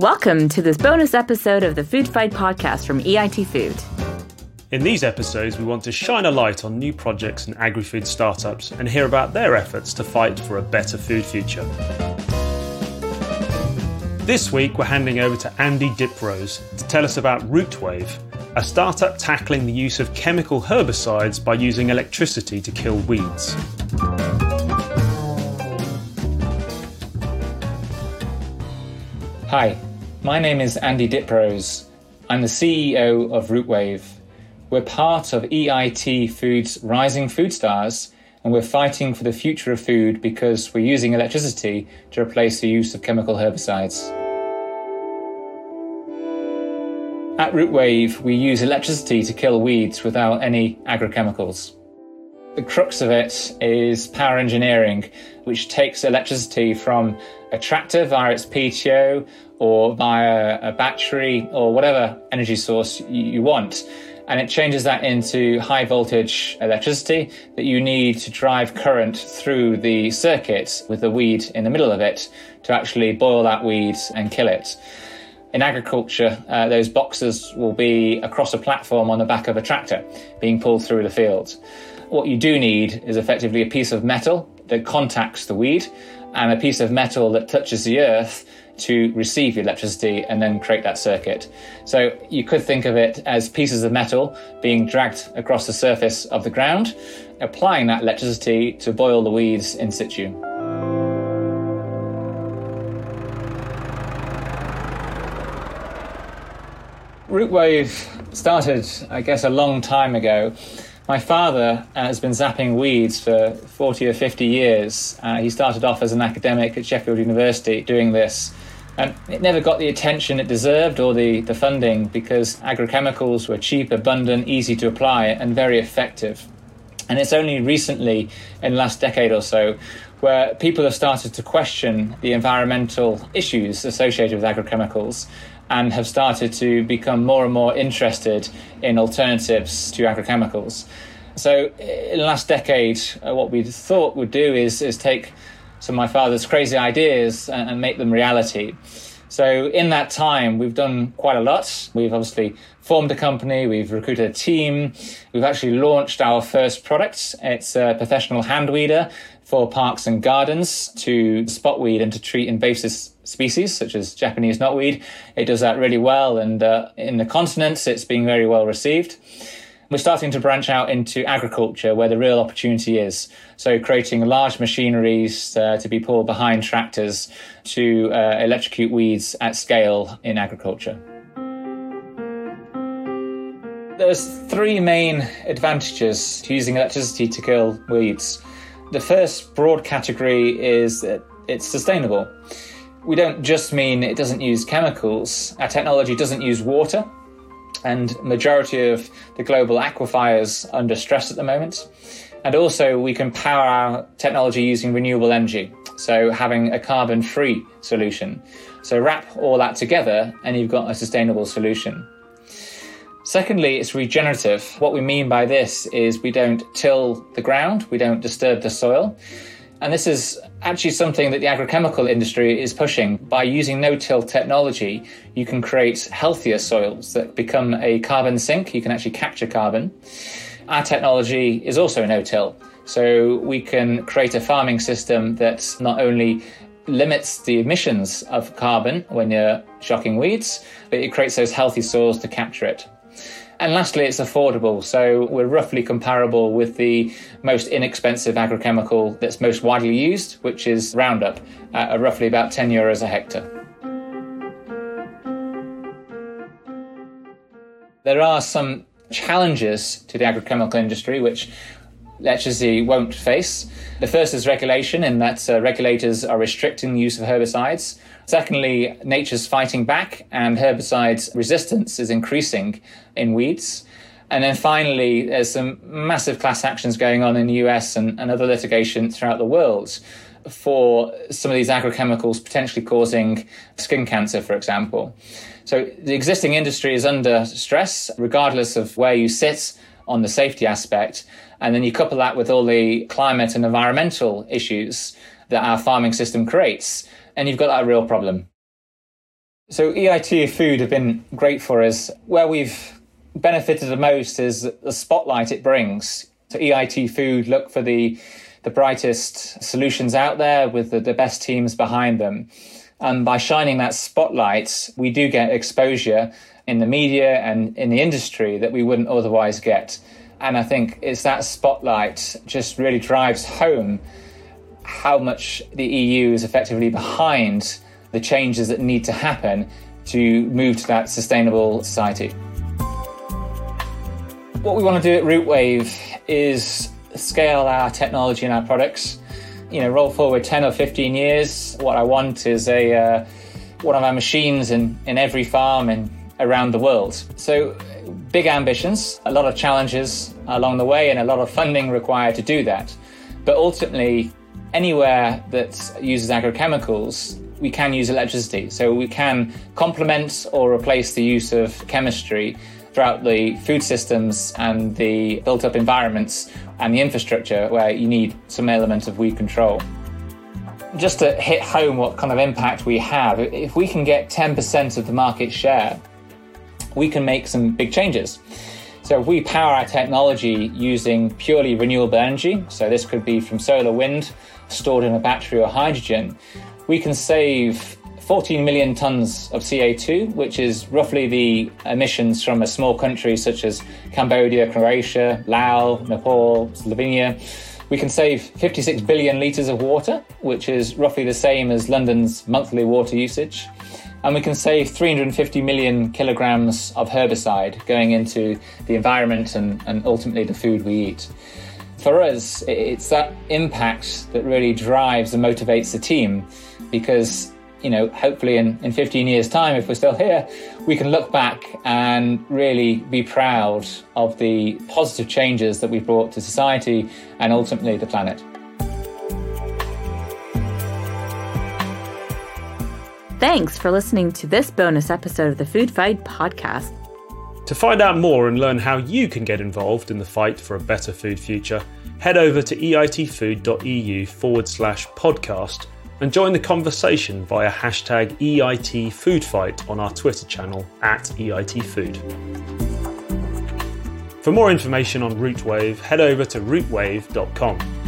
Welcome to this bonus episode of the Food Fight podcast from EIT Food. In these episodes, we want to shine a light on new projects and agri-food startups and hear about their efforts to fight for a better food future. This week, we're handing over to Andy Diprose to tell us about Rootwave, a startup tackling the use of chemical herbicides by using electricity to kill weeds. Hi, my name is Andy Diprose. I'm the CEO of Rootwave. We're part of EIT Food's Rising Food Stars, and we're fighting for the future of food because we're using electricity to replace the use of chemical herbicides. At Rootwave, we use electricity to kill weeds without any agrochemicals. The crux of it is power engineering, which takes electricity from a tractor via its PTO or via a battery or whatever energy source you want. And it changes that into high voltage electricity that you need to drive current through the circuit with the weed in the middle of it to actually boil that weed and kill it. In agriculture, those boxes will be across a platform on the back of a tractor being pulled through the field. What you do need is effectively a piece of metal that contacts the weed and a piece of metal that touches the earth to receive the electricity and then create that circuit. So you could think of it as pieces of metal being dragged across the surface of the ground, applying that electricity to boil the weeds in situ. Rootwave started, I guess, a long time ago. My father has been zapping weeds for 40 or 50 years. He started off as an academic at Sheffield University doing this. It never got the attention it deserved or the funding because agrochemicals were cheap, abundant, easy to apply and very effective. And it's only recently, in the last decade or so, where people have started to question the environmental issues associated with agrochemicals and have started to become more and more interested in alternatives to agrochemicals. So in the last decade, what we thought we'd do is take some of my father's crazy ideas and make them reality. So in that time, we've done quite a lot. We've obviously formed a company, we've recruited a team, we've actually launched our first product. It's a professional hand weeder for parks and gardens to spot weed and to treat invasive species such as Japanese knotweed. It does that really well, and in the continents it's being very well received. We're starting to branch out into agriculture where the real opportunity is. So creating large machineries to be pulled behind tractors to electrocute weeds at scale in agriculture. There's three main advantages to using electricity to kill weeds. The first broad category is that it's sustainable. We don't just mean it doesn't use chemicals. Our technology doesn't use water, and majority of the global aquifers are under stress at the moment. And also we can power our technology using renewable energy, so having a carbon-free solution. So wrap all that together and you've got a sustainable solution. Secondly, it's regenerative. What we mean by this is we don't till the ground, we don't disturb the soil. And this is actually something that the agrochemical industry is pushing. By using no-till technology, you can create healthier soils that become a carbon sink. You can actually capture carbon. Our technology is also no-till. So we can create a farming system that not only limits the emissions of carbon when you're shocking weeds, but it creates those healthy soils to capture it. And lastly, it's affordable. So we're roughly comparable with the most inexpensive agrochemical that's most widely used, which is Roundup, at roughly about €10 a hectare. There are some challenges to the agrochemical industry, which electricity won't face. The first is regulation, in that regulators are restricting the use of herbicides. Secondly, nature's fighting back and herbicides resistance is increasing in weeds. And then finally, there's some massive class actions going on in the US and other litigation throughout the world for some of these agrochemicals potentially causing skin cancer, for example. So the existing industry is under stress, regardless of where you sit on the safety aspect. And then you couple that with all the climate and environmental issues that our farming system creates, and you've got that real problem. So EIT Food have been great for us. Where we've benefited the most is the spotlight it brings. So EIT Food look for the brightest solutions out there with the best teams behind them. And by shining that spotlight, we do get exposure in the media and in the industry that we wouldn't otherwise get. And I think it's that spotlight just really drives home how much the EU is effectively behind the changes that need to happen to move to that sustainable society. What we want to do at Rootwave is scale our technology and our products. Roll forward 10 or 15 years. What I want is one of our machines in every farm and around the world. So big ambitions, a lot of challenges along the way and a lot of funding required to do that. But ultimately, anywhere that uses agrochemicals, we can use electricity. So we can complement or replace the use of chemistry throughout the food systems and the built-up environments and the infrastructure where you need some element of weed control. Just to hit home what kind of impact we have, if we can get 10% of the market share, we can make some big changes. So if we power our technology using purely renewable energy, so this could be from solar, wind, stored in a battery or hydrogen, we can save 14 million tons of CO2, which is roughly the emissions from a small country such as Cambodia, Croatia, Laos, Nepal, Slovenia. We can save 56 billion litres of water, which is roughly the same as London's monthly water usage. And we can save 350 million kilograms of herbicide going into the environment and ultimately the food we eat. For us, it's that impact that really drives and motivates the team because, hopefully in 15 years' time, if we're still here, we can look back and really be proud of the positive changes that we've brought to society and ultimately the planet. Thanks for listening to this bonus episode of the Food Fight podcast. To find out more and learn how you can get involved in the fight for a better food future, head over to eitfood.eu/podcast and join the conversation via hashtag EITFoodFight on our Twitter channel @EITFood. For more information on Rootwave, head over to rootwave.com.